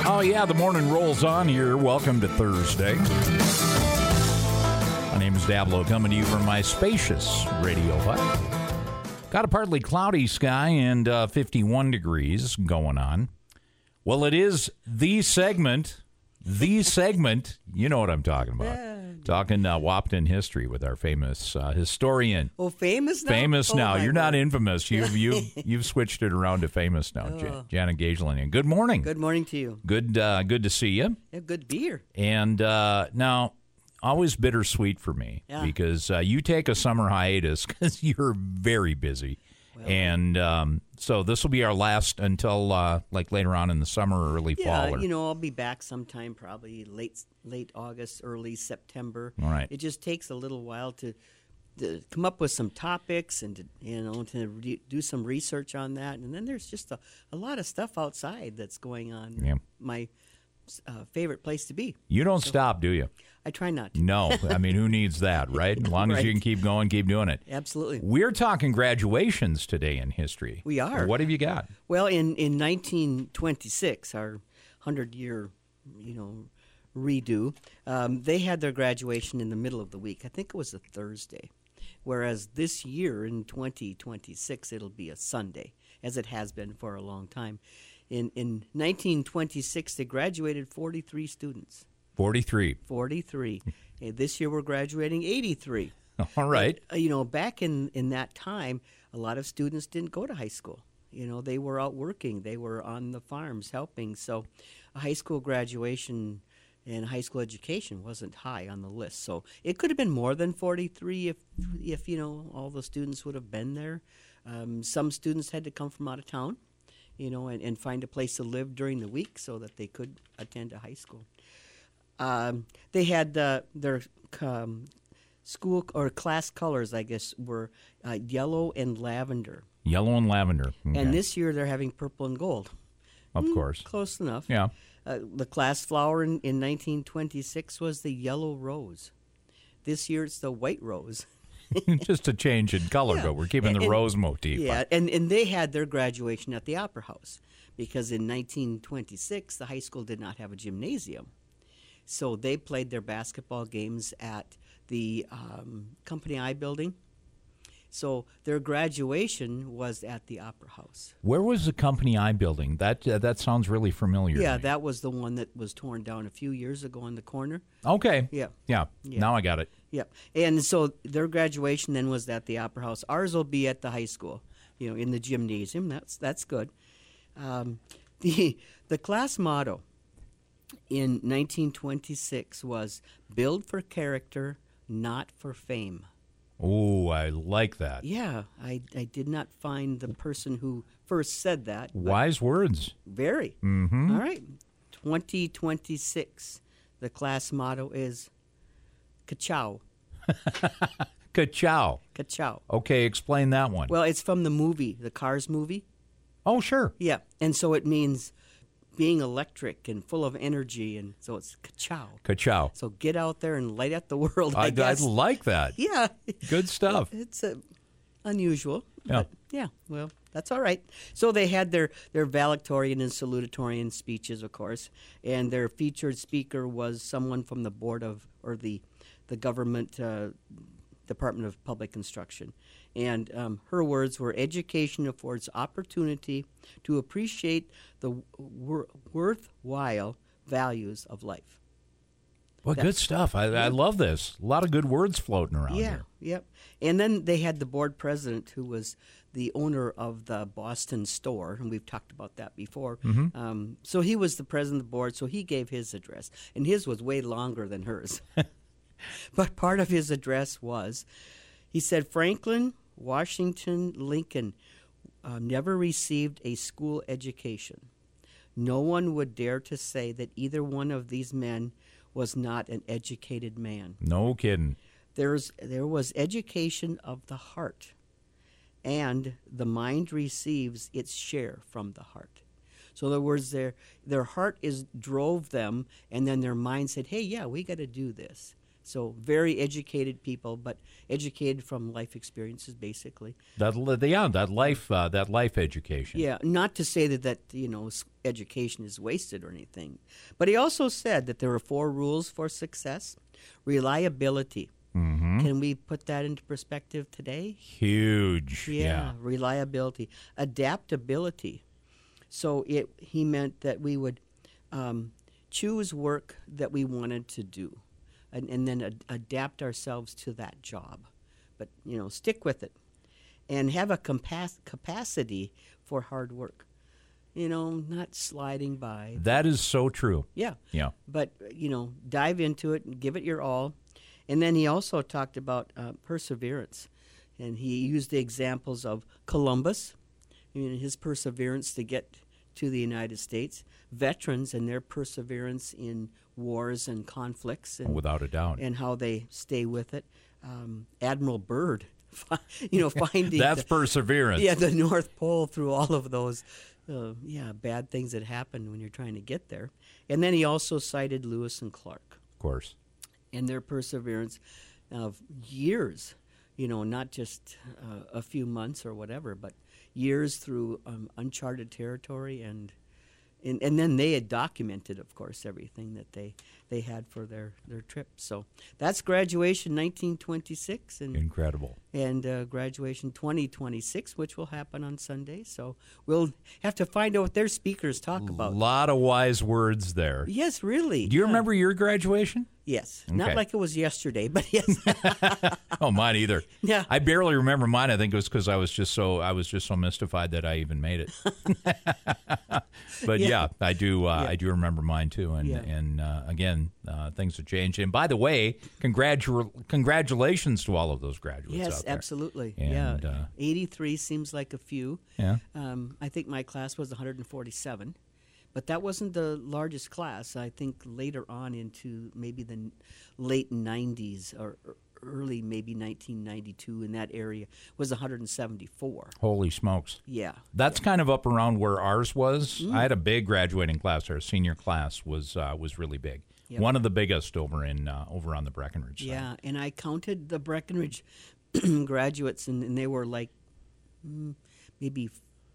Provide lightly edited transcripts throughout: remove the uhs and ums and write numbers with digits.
Oh, yeah, the morning rolls on here. Welcome to Thursday. My name is Dablo, coming to you from my spacious radio hut. Got a partly cloudy sky and 51 degrees going on. Well, it is the segment, you know what I'm talking about. Talking Wahpeton history with our famous historian. Oh, famous now? Famous now. You're word. not infamous. You've switched it around to famous now, Janet Gagelinian. Good morning. Good morning to you. Good to see you. Yeah, good to be here. And now, always bittersweet for me because you take a summer hiatus because you're very busy. Well, and so this will be our last until like later on in the summer or early fall. Yeah, I'll be back sometime probably late August, early September. All right. It just takes a little while to come up with some topics and to do some research on that. And then there's just a lot of stuff outside that's going on. Yeah. My favorite place to be. You don't stop, do you? I try not to. No. I mean, who needs that, right? As long as you can keep going, keep doing it. Absolutely. We're talking graduations today in history. We are. What have you got? Well, in 1926, our 100-year, redo, they had their graduation in the middle of the week. I think it was a Thursday. Whereas this year, in 2026, it'll be a Sunday, as it has been for a long time. In 1926, they graduated 43 students. 43. 43. This year we're graduating 83. All right. But, back in that time, a lot of students didn't go to high school. They were out working. They were on the farms helping. So a high school graduation and high school education wasn't high on the list. So it could have been more than 43 if all the students would have been there. Some students had to come from out of town, and find a place to live during the week so that they could attend a high school. They had their school or class colors, I guess, were yellow and lavender. Yellow and lavender. Okay. And this year they're having purple and gold. Of course. Close enough. Yeah. The class flower in 1926 was the yellow rose. This year it's the white rose. Just a change in color, but we're keeping the rose motif. Yeah, and they had their graduation at the Opera House because in 1926 the high school did not have a gymnasium. So they played their basketball games at the Company I building. So their graduation was at the Opera House. Where was the Company I building? That sounds really familiar. Yeah, to me. that was the one that was torn down a few years ago in the corner. Okay. Yeah. Now I got it. Yeah. And so their graduation then was at the Opera House. Ours will be at the high school, in the gymnasium. That's good. The class motto in 1926 was build for character, not for fame. Oh, I like that. Yeah, I did not find the person who first said that. Wise words. Very. Mm-hmm. All right. 2026, the class motto is ka-chow. Ka-chow. Ka-chow. Okay, explain that one. Well, it's from the movie, the Cars movie. Oh, sure. Yeah, and so it means being electric and full of energy, and so it's ka-chow. Ka-chow. So get out there and light up the world, I guess. I like that. Yeah. Good stuff. It's unusual. Yeah. But yeah, well, that's all right. So they had their valedictorian and salutatorian speeches, of course, and their featured speaker was someone from the board of, or the government Department of Public Instruction. And her words were, education affords opportunity to appreciate the worthwhile values of life. Well, good stuff. I love this. A lot of good words floating around here. Yep. And then they had the board president who was the owner of the Boston store, and we've talked about that before. Mm-hmm. So he was the president of the board, so he gave his address. And his was way longer than hers. But part of his address was, he said, Franklin Washington Lincoln never received a school education. No one would dare to say that either one of these men was not an educated man. No kidding. There was education of the heart, and the mind receives its share from the heart. So in other words, their heart drove them, and then their mind said, hey, yeah, we got to do this. So very educated people, but educated from life experiences, basically. That life education. Yeah, not to say that education is wasted or anything, but he also said that there are 4 rules for success: reliability. Mm-hmm. Can we put that into perspective today? Huge. Yeah. Reliability, adaptability. So he meant that we would choose work that we wanted to do, and then adapt ourselves to that job, but stick with it, and have a capacity for hard work. Not sliding by. That is so true. Yeah. Yeah. But dive into it and give it your all. And then he also talked about perseverance, and he used the examples of Columbus, his perseverance to get to the United States, veterans and their perseverance in wars and conflicts, and without a doubt, and how they stay with it. Admiral Byrd, finding that's perseverance. Yeah, the North Pole through all of those, bad things that happen when you're trying to get there. And then he also cited Lewis and Clark, of course, and their perseverance of years. Not just a few months or whatever, but years through uncharted territory, and then they had documented, of course, everything that they had for their trip. So that's graduation 1926, and incredible, and graduation 2026, which will happen on Sunday. So we'll have to find out what their speakers talk about. A lot of wise words there. Yes, really. Do you remember your graduation? Yes. Okay. Not like it was yesterday, but yes. Oh, mine either. Yeah. I barely remember mine. I think it was because I was just so mystified that I even made it. But yeah, I do remember mine too. And again, things have changed. And by the way, congratulations to all of those graduates yes, out there. Absolutely. And, 83 seems like a few. Yeah. I think my class was 147. But that wasn't the largest class. I think later on into maybe the late 90s or early maybe 1992 in that area was 174. Holy smokes. Yeah. That's kind of up around where ours was. I had a big graduating class. Our senior class was really big. Yep. One of the biggest over on the Breckenridge side. Yeah, and I counted the Breckenridge graduates, and they were like maybe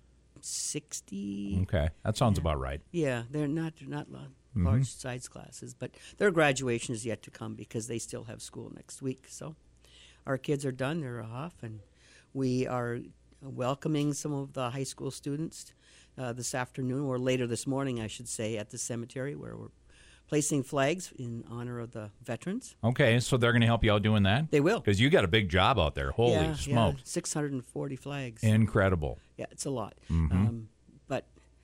60. Okay, that sounds about right. Yeah, they're not large size classes, but their graduation is yet to come because they still have school next week. So our kids are done, they're off, and we are welcoming some of the high school students this afternoon, or later this morning, I should say, at the cemetery where we're placing flags in honor of the veterans. Okay, so they're going to help you out doing that? They will. Because you got a big job out there. Holy smoke. Yeah, 640 flags. Incredible. Yeah, it's a lot. Mm-hmm. But,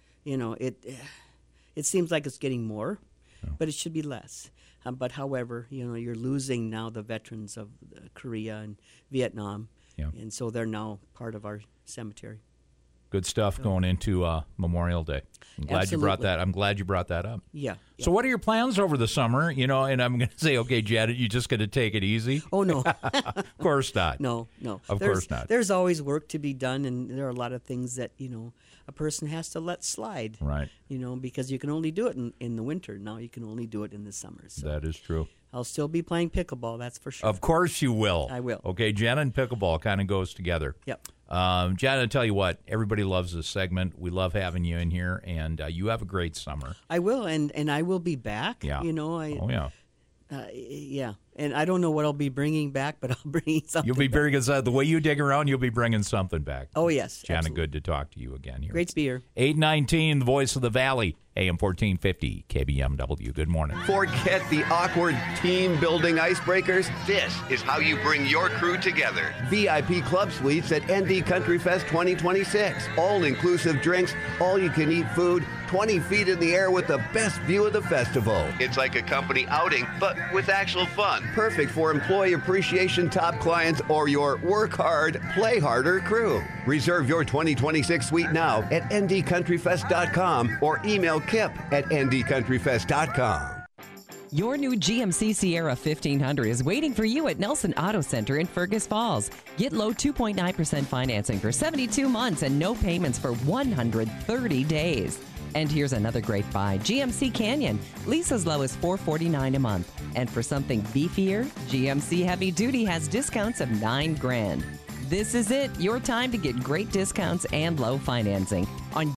it seems like it's getting more, but it should be less. But however, you're losing now the veterans of Korea and Vietnam, and so they're now part of our cemetery. Good stuff going into Memorial Day. I'm glad you brought that. I'm glad you brought that up. Yeah. So, what are your plans over the summer? And I'm going to say, okay, Janet, you just going to take it easy? Oh no, of course not. No, of course not. There's always work to be done, and there are a lot of things that a person has to let slide. Right. Because you can only do it in the winter. Now you can only do it in the summer. So that is true. I'll still be playing pickleball, that's for sure. Of course you will. I will. Okay, Janet and pickleball kind of goes together. Yep. Janet, I tell you what, everybody loves this segment. We love having you in here, and you have a great summer. I will, and I will be back. Yeah. Oh, yeah. Yeah. And I don't know what I'll be bringing back, but I'll bring something You'll be back. very good. The way you dig around, you'll be bringing something back. Oh, yes. Janet, absolutely. good to talk to you again here. Great to be here. 819, the voice of the Valley, AM 1450, KBMW. Good morning. Forget the awkward team-building icebreakers. This is how you bring your crew together. VIP Club Suites at ND Country Fest 2026. All-inclusive drinks, all-you-can-eat food, 20 feet in the air with the best view of the festival. It's like a company outing, but with actual fun. Perfect for employee appreciation top clients or your work hard, play harder crew. Reserve your 2026 suite now at ndcountryfest.com or email Kip at ndcountryfest.com. Your new GMC Sierra 1500 is waiting for you at Nelson Auto Center in Fergus Falls. Get low 2.9% financing for 72 months and no payments for 130 days. And here's another great buy. GMC Canyon. Lease as low as $449 a month. And for something beefier, GMC Heavy Duty has discounts of $9,000. This is it, your time to get great discounts and low financing.